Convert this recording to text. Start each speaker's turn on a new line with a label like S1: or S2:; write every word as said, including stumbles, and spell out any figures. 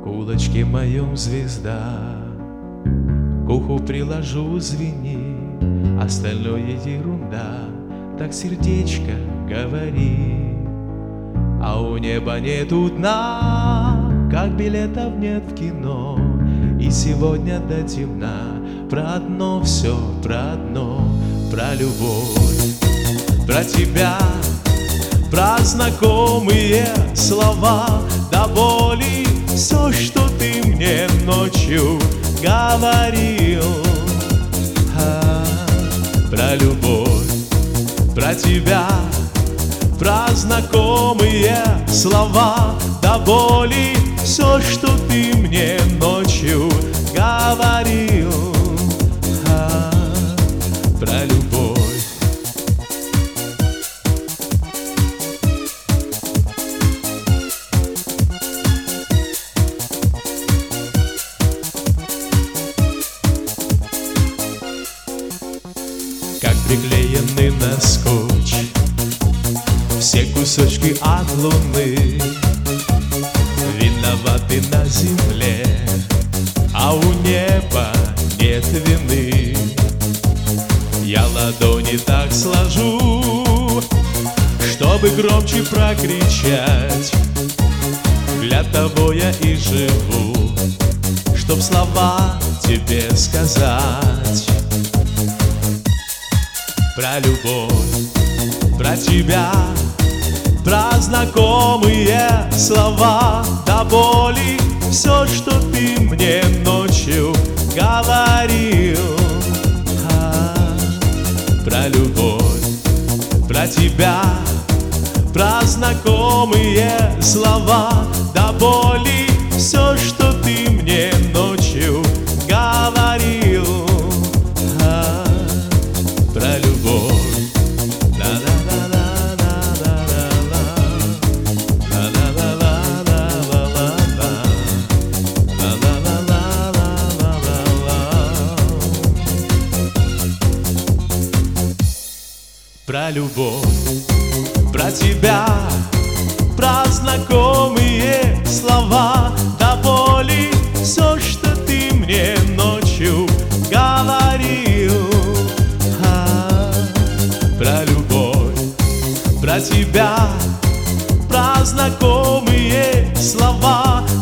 S1: Кулачке моем звезда, к уху приложу, звени, остальное ерунда, так сердечко говори. А у неба нету дна, как билетов нет в кино, и сегодня до темна про одно все, про одно, про любовь, про тебя, про знакомые слова до боли. Все, что ты мне ночью говорил, а, про любовь, про тебя, про знакомые слова до боли. Все, что ты мне ночью говорил, а, про любовь. Как приклеены на скотч все кусочки от луны, виноваты на земле, а у неба нет вины. Я ладони так сложу, чтобы громче прокричать. Для того я и живу, чтоб слова тебе сказать. Про любовь, про тебя, про знакомые слова до боли. Все, что ты мне ночью говорил, а, про любовь, про тебя, про знакомые слова до боли. Все, что ты мне ночью говорил, а, про любовь. Про любовь, про тебя, про знакомые слова до боли. Все, что ты мне ночью говорил, а, про любовь, про тебя, про знакомые слова